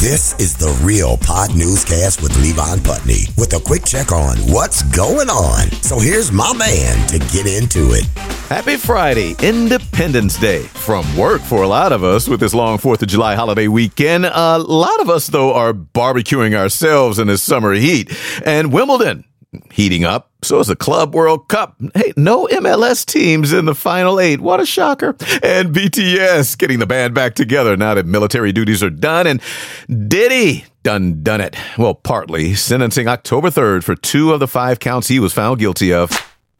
This is the Real Pod Newscast with Levon Putney with a quick check on what's going on. So here's my man to get into it. Happy Friday, Independence Day. From work for a lot of us with this long 4th of July holiday weekend. A lot of us, though, are barbecuing ourselves in this summer heat. And Wimbledon heating up. So is the Club World Cup. Hey, no MLS teams in the Final 8. What a shocker. And BTS getting the band back together now that military duties are done. And Diddy done it. Well, partly. Sentencing October 3rd for 2 of the 5 counts he was found guilty of.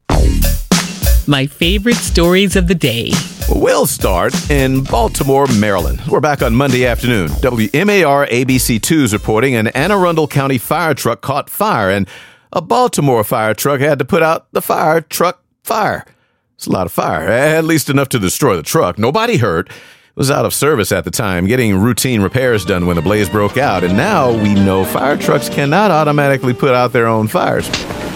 My favorite stories of the day. We'll start in Baltimore, Maryland. We're back on Monday afternoon. WMAR ABC2 is reporting an Anne Arundel County fire truck caught fire, and a Baltimore fire truck had to put out the fire truck fire. It's a lot of fire, at least enough to destroy the truck. Nobody hurt. It was out of service at the time, getting routine repairs done when the blaze broke out. And now we know fire trucks cannot automatically put out their own fires.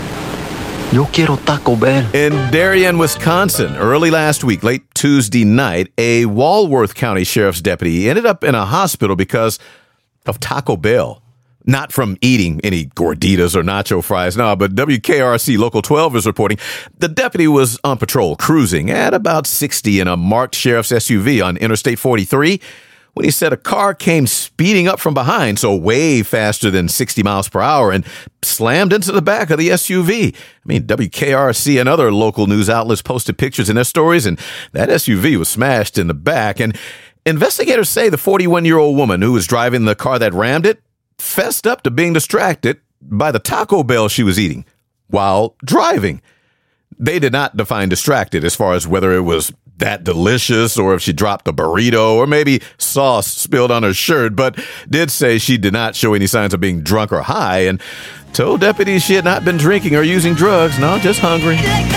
Yo quiero Taco Bell. In Darien, Wisconsin, early last week, late Tuesday night, a Walworth County Sheriff's deputy ended up in a hospital because of Taco Bell. Not from eating any gorditas or nacho fries, no, but WKRC Local 12 is reporting the deputy was on patrol, cruising at about 60 in a marked sheriff's SUV on Interstate 43 when he said a car came speeding up from behind, so way faster than 60 miles per hour, and slammed into the back of the SUV. I mean, WKRC and other local news outlets posted pictures in their stories, and that SUV was smashed in the back. And investigators say the 41-year-old woman who was driving the car that rammed it fessed up to being distracted by the Taco Bell she was eating while driving. They did not define distracted as far as whether it was that delicious or if she dropped a burrito or maybe sauce spilled on her shirt, but did say she did not show any signs of being drunk or high and told deputies she had not been drinking or using drugs, no, just hungry.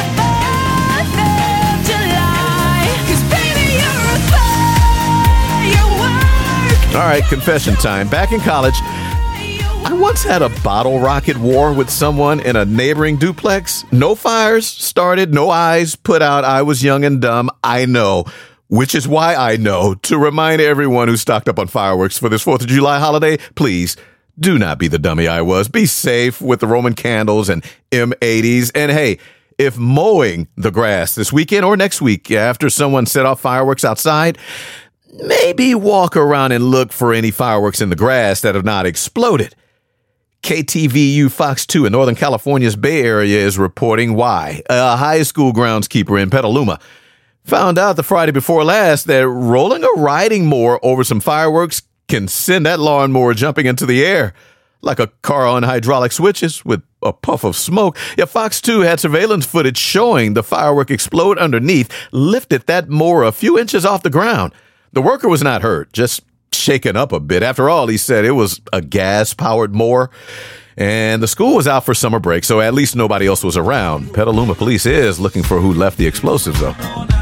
All right, confession time. Back in college, I once had a bottle rocket war with someone in a neighboring duplex. No fires started, no eyes put out. I was young and dumb. I know, which is why I know to remind everyone who stocked up on fireworks for this 4th of July holiday, please do not be the dummy I was. Be safe with the Roman candles and M80s. And hey, if mowing the grass this weekend or next week after someone set off fireworks outside, maybe walk around and look for any fireworks in the grass that have not exploded. KTVU Fox 2 in Northern California's Bay Area is reporting why a high school groundskeeper in Petaluma found out the Friday before last that rolling a riding mower over some fireworks can send that lawnmower jumping into the air like a car on hydraulic switches with a puff of smoke. Yeah, Fox 2 had surveillance footage showing the firework explode underneath, lifted that mower a few inches off the ground. The worker was not hurt, just shaken up a bit. After all, he said it was a gas-powered mower, and the school was out for summer break, so at least nobody else was around. Petaluma police is looking for who left the explosives, though.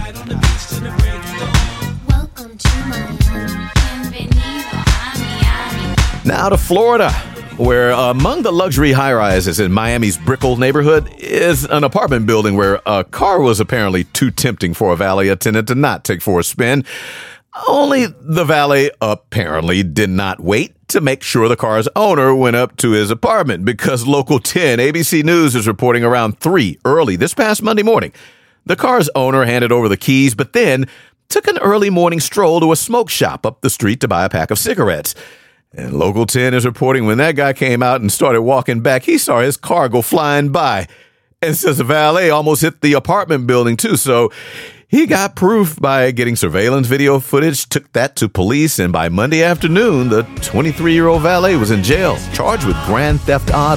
Now to Florida, where among the luxury high-rises in Miami's Brickell neighborhood is an apartment building where a car was apparently too tempting for a valet attendant to not take for a spin. Only the valet apparently did not wait to make sure the car's owner went up to his apartment, because Local 10 ABC News is reporting around 3 early this past Monday morning. The car's owner handed over the keys, but then took an early morning stroll to a smoke shop up the street to buy a pack of cigarettes. And Local 10 is reporting when that guy came out and started walking back, he saw his car go flying by. And says the valet almost hit the apartment building too, so he got proof by getting surveillance video footage, took that to police, and by Monday afternoon, the 23-year-old valet was in jail, charged with grand theft auto.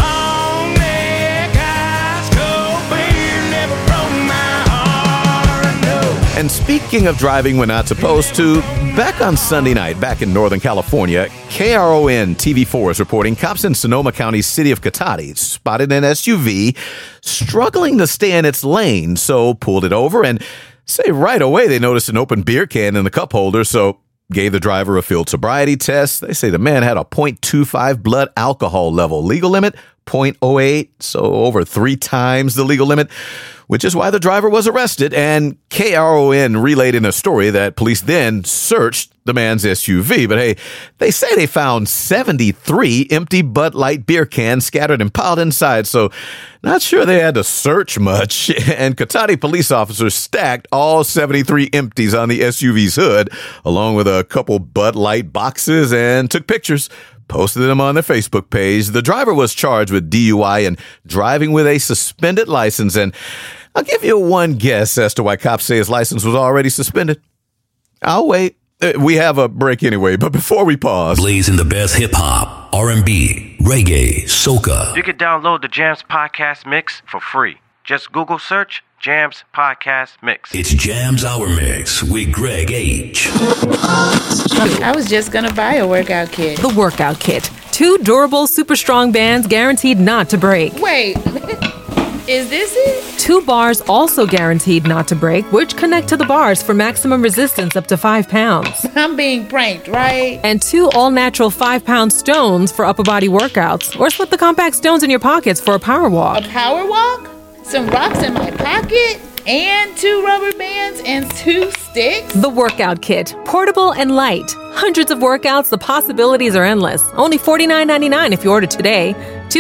And speaking of driving when not supposed to, back on Sunday night, back in Northern California, KRON TV4 is reporting cops in Sonoma County's city of Cotati spotted an SUV struggling to stay in its lane, so pulled it over and say right away they noticed an open beer can in the cup holder, so gave the driver a field sobriety test. They say the man had a .25 blood alcohol level. Legal limit, 0.08, so over 3 times the legal limit, which is why the driver was arrested. And KRON relayed in a story that police then searched the man's SUV. But hey, they say they found 73 empty Bud Light beer cans scattered and piled inside, so not sure they had to search much. And Cotati police officers stacked all 73 empties on the SUV's hood, along with a couple Bud Light boxes, and took pictures, posted them on their Facebook page. The driver was charged with DUI and driving with a suspended license. And I'll give you one guess as to why cops say his license was already suspended. I'll wait. We have a break anyway, but before we pause, blazing the best hip-hop, R&B, reggae, soca. You can download the Jams Podcast Mix for free. Just Google search Jams Podcast Mix. It's Jams Hour Mix with Greg H. I was just going to buy a workout kit. The Workout Kit. 2 durable, super strong bands guaranteed not to break. Wait, is this it? 2 bars also guaranteed not to break, which connect to the bars for maximum resistance up to 5 pounds. I'm being pranked, right? And 2 all-natural 5-pound stones for upper body workouts. Or slip the compact stones in your pockets for a power walk. A power walk? Some rocks in my pocket? And 2 rubber bands and 2 sticks? The Workout Kit. Portable and light. Hundreds of workouts, the possibilities are endless. Only $49.99 if you order today.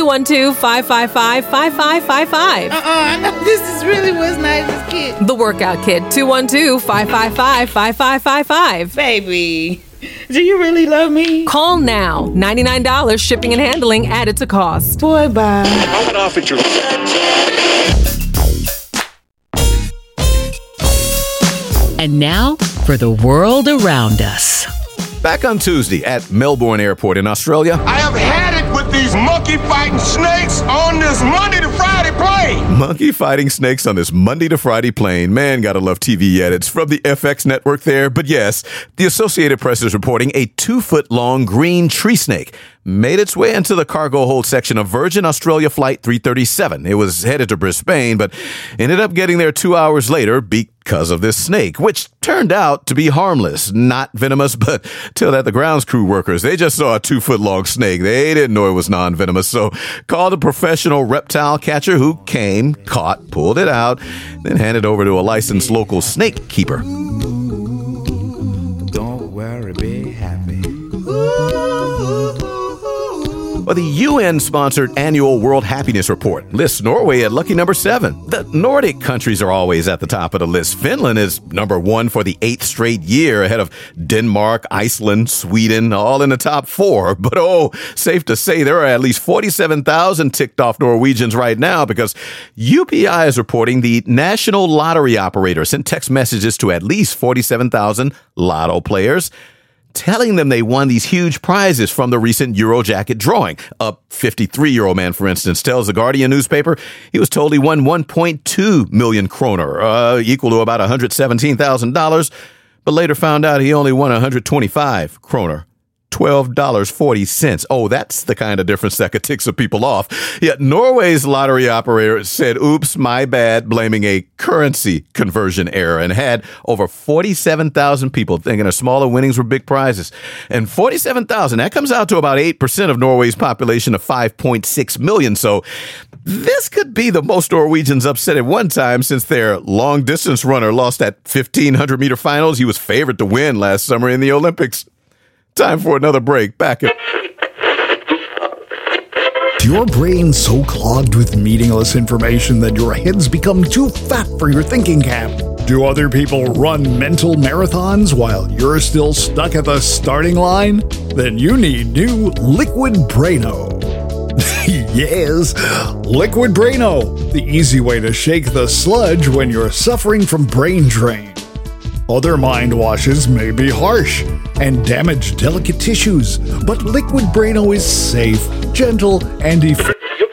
212-555-5555. I know this is really what's Nigel's kit. The Workout Kit. 212-555-5555. Baby, do you really love me? Call now. $99 shipping and handling added to cost. Boy, bye. I would offer you. And now for the world around us. back on Tuesday at Melbourne Airport in Australia. I have had it with these monkey fighting snakes on this Monday to Friday plane. Monkey fighting snakes on this Monday to Friday plane. Man, gotta love TV edits from the FX network there. But yes, the Associated Press is reporting a 2-foot-long green tree snake made its way into the cargo hold section of Virgin Australia Flight 337. It was headed to Brisbane, but ended up getting there 2 hours later because of this snake, which turned out to be harmless, not venomous, but till that the grounds crew workers, they just saw a 2-foot-long snake. They didn't know it was non-venomous, so called a professional reptile catcher who came, caught, pulled it out, then handed over to a licensed local snake keeper. Don't worry, be happy. Well, the UN-sponsored annual World Happiness Report lists Norway at lucky number 7. The Nordic countries are always at the top of the list. Finland is number 1 for the 8th straight year, ahead of Denmark, Iceland, Sweden, all in the top 4. But safe to say there are at least 47,000 ticked off Norwegians right now, because UPI is reporting the national lottery operator sent text messages to at least 47,000 lotto players, telling them they won these huge prizes from the recent Eurojackpot drawing. A 53-year-old man, for instance, tells the Guardian newspaper he was told he won 1.2 million kroner, equal to about $117,000, but later found out he only won 125 kroner. $12.40. Oh, that's the kind of difference that could tick some people off. Yet Norway's lottery operator said, oops, my bad, blaming a currency conversion error, and had over 47,000 people thinking the smaller winnings were big prizes. And 47,000, that comes out to about 8% of Norway's population of 5.6 million. So this could be the most Norwegians upset at one time, since their long-distance runner lost at 1,500-meter finals. He was favored to win last summer in the Olympics. Time for another break. Back at... Is your brain so clogged with meaningless information that your head's become too fat for your thinking cap? Do other people run mental marathons while you're still stuck at the starting line? Then you need new Liquid Braino. Yes, Liquid Braino, the easy way to shake the sludge when you're suffering from brain drain. Other mind washes may be harsh and damage delicate tissues, but Liquid Braino is safe, gentle, and effective.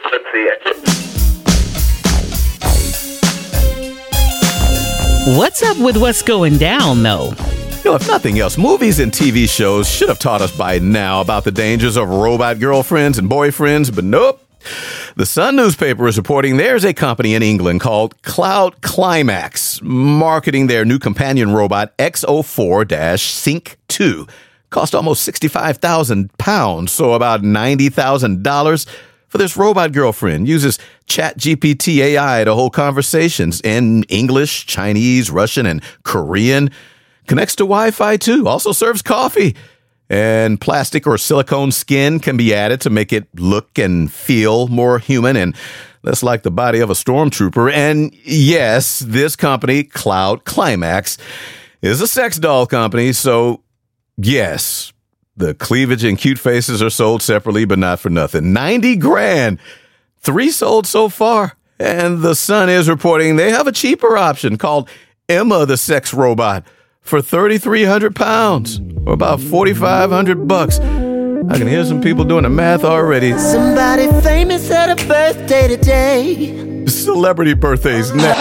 What's up with what's going down, though? If nothing else, movies and TV shows should have taught us by now about the dangers of robot girlfriends and boyfriends, but nope. The Sun newspaper is reporting there's a company in England called Cloud Climax marketing their new companion robot X04-Sync 2. Cost almost £65,000, so about $90,000, for this robot girlfriend. Uses ChatGPT AI to hold conversations in English, Chinese, Russian, and Korean. Connects to Wi-Fi too. Also serves coffee. And plastic or silicone skin can be added to make it look and feel more human and less like the body of a stormtrooper. And yes, this company, Cloud Climax, is a sex doll company. So yes, the cleavage and cute faces are sold separately, but not for nothing. 90 grand. 3 sold so far. And The Sun is reporting they have a cheaper option called Emma the Sex Robot for 3,300 pounds, or about 4,500 bucks. I can hear some people doing the math already. Somebody famous had a birthday today. Celebrity birthdays next.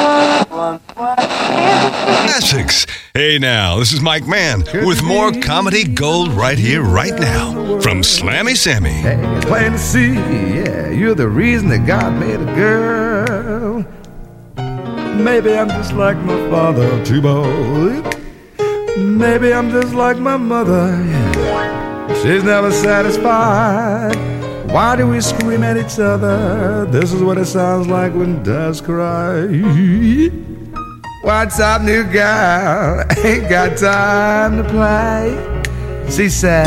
Classics. Hey now, this is Mike Mann with more comedy gold right here, right now, from Slammy Sammy. Hey, it's plain to see, yeah, you're the reason that God made a girl. Maybe I'm just like my father, Tebow. Maybe I'm just like my mother. She's never satisfied. Why do we scream at each other? This is what it sounds like when doves cry. What's up, new girl? Ain't got time to play. She said.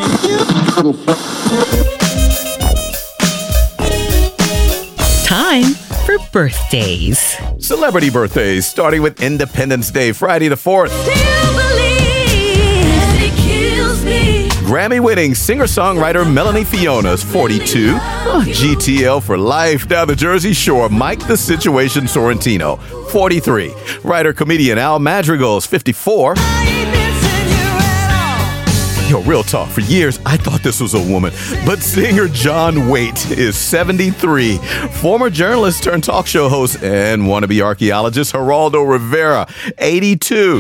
Time for birthdays. Celebrity birthdays, starting with Independence Day, Friday the 4th. Grammy-winning singer-songwriter Melanie Fiona's 42. GTL for life down the Jersey Shore. Mike the Situation Sorrentino, 43. Writer-comedian Al Madrigal's 54. Yo, real talk. For years, I thought this was a woman. But singer John Waite is 73. Former journalist turned talk show host and wannabe archaeologist Geraldo Rivera, 82.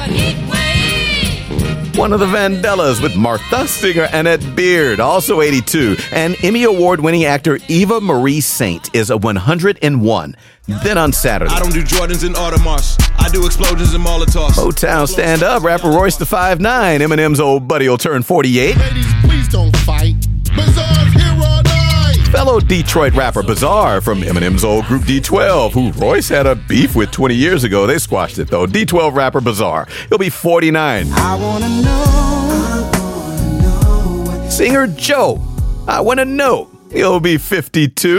One of the Vandellas with Martha, singer Annette Beard, also 82. And Emmy Award-winning actor Eva Marie Saint is a 101. Then on Saturday, I don't do Jordans and Audemars. I do explosions and Molotovs. Motown stand-up rapper Royce the 5'9", Eminem's old buddy, will turn 48. Ladies, please don't fight. Bizarre's here all night. Fellow Detroit rapper Bizarre from Eminem's old group D12, who Royce had a beef with 20 years ago. They squashed it, though. D12 rapper Bizarre. He'll be 49. I wanna know. Singer Joe. I Wanna Know. He'll be 52.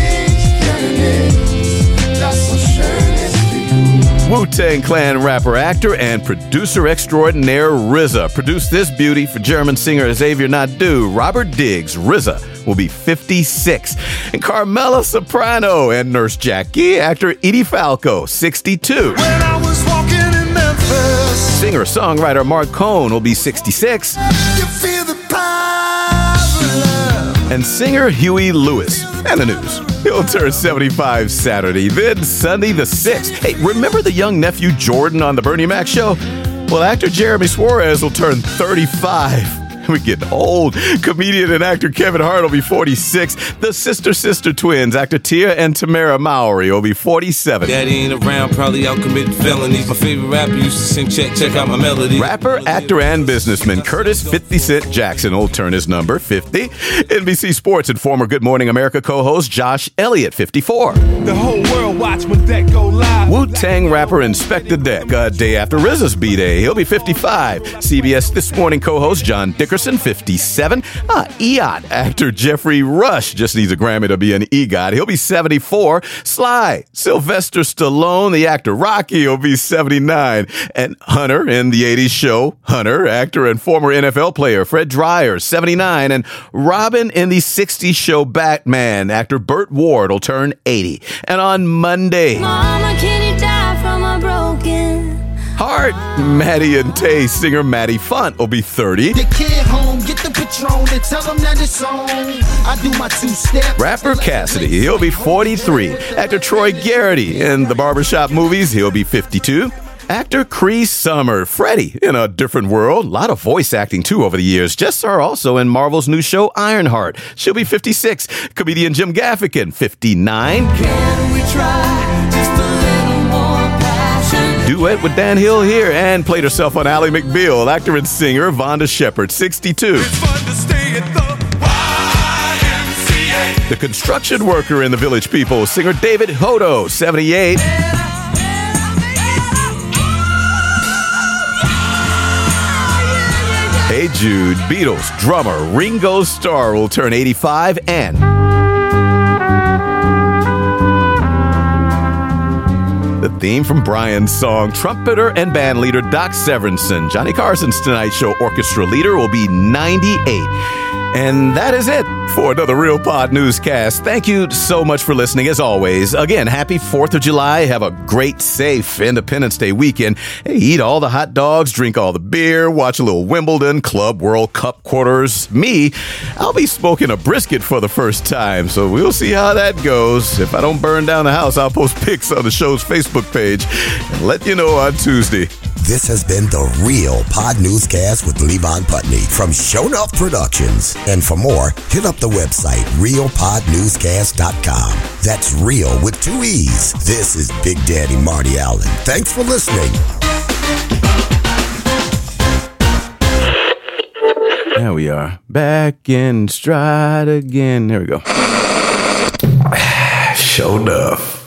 Wu-Tang Clan rapper, actor, and producer extraordinaire RZA produced this beauty for German singer Xavier Naidoo. Robert Diggs, RZA, will be 56. And Carmela Soprano and Nurse Jackie, actor Edie Falco, 62. When I was walking in Memphis, singer-songwriter Mark Cohn will be 66. you feel the power of love. And singer Huey Lewis. And the news. He'll turn 75 Saturday, then Sunday the 6th. Hey, remember the young nephew Jordan on the Bernie Mac show? Well, actor Jeremy Suarez will turn 35. We're getting old. Comedian and actor Kevin Hart will be 46. The sister twins, actor Tia and Tamara Mowry, will be 47. Daddy ain't around, probably out committing felonies. My favorite rapper used to sing, check out my melody. Rapper, actor, and businessman Curtis 50 Cent Jackson will turn his number, 50. NBC Sports and former Good Morning America co-host Josh Elliott, 54. The whole world watch when Deck go live. Wu-Tang rapper Inspector Deck, a day after RZA's B-Day. He'll be 55. CBS This Morning co-host John Dickerson, 57. EOT actor Jeffrey Rush just needs a Grammy to be an EGOT. He'll be 74. Sly Sylvester Stallone, the actor Rocky, will be 79. And Hunter in the 80s show, Hunter, actor and former NFL player Fred Dreyer, 79. And Robin in the 60s show Batman, actor Burt Ward, will turn 80. And on Monday, Mama, can you die from a broken Heart, Maddie and Tay singer Maddie Font will be 30. The kid home, get the Patron and tell them that it's on. I do my two-step. Rapper Cassidy, he'll be 43. Actor Troy Garrity in the Barbershop movies, he'll be 52. Actor Cree Summer, Freddie in A Different World. A lot of voice acting, too, over the years. Just saw her also in Marvel's new show, Ironheart. She'll be 56. Comedian Jim Gaffigan, 59. Can we try just a little more passion? Duet with Dan Hill here, and played herself on Ally McBeal. Actor and singer Vonda Shepard, 62. It's fun to stay at the YMCA. The construction worker in the Village People, singer David Hodo, 78. Hey Jude, Beatles drummer Ringo Starr will turn 85, and the theme from Brian's song, trumpeter and band leader Doc Severinsen, Johnny Carson's Tonight Show orchestra leader, will be 98. And that is it for another Real Pod newscast. Thank you so much for listening, as always. Again, happy 4th of July. Have a great, safe Independence Day weekend. Hey, eat all the hot dogs, drink all the beer, watch a little Wimbledon, Club World Cup quarters. Me, I'll be smoking a brisket for the first time, so we'll see how that goes. If I don't burn down the house, I'll post pics on the show's Facebook page and let you know on Tuesday. This has been the Real Pod Newscast with Levon Putney from Show Enough Productions. And for more, hit up the website, realpodnewscast.com. That's real with 2 E's. This is Big Daddy Marty Allen. Thanks for listening. There we are. Back in stride again. There we go. Show enough.